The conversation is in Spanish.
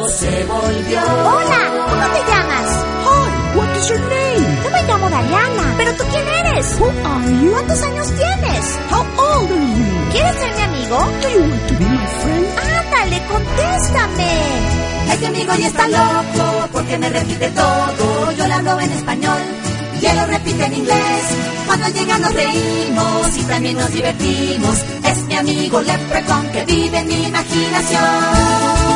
loco se volvió. Hola, ¿cómo te llamas? Hi, what is your name? Yo me llamo Dariana. ¿Pero tú quién eres? Who are you? ¿Cuántos años tienes? How old are you? ¿Quieres ser mi amigo? Do you want to be my friend? Ándale, contéstame. Este amigo ya está loco porque me repite todo. Yo le hablo en español y él lo repite en inglés. Cuando llega nos reímos y también nos divertimos. Es mi amigo Leprechaun que vive en mi imaginación.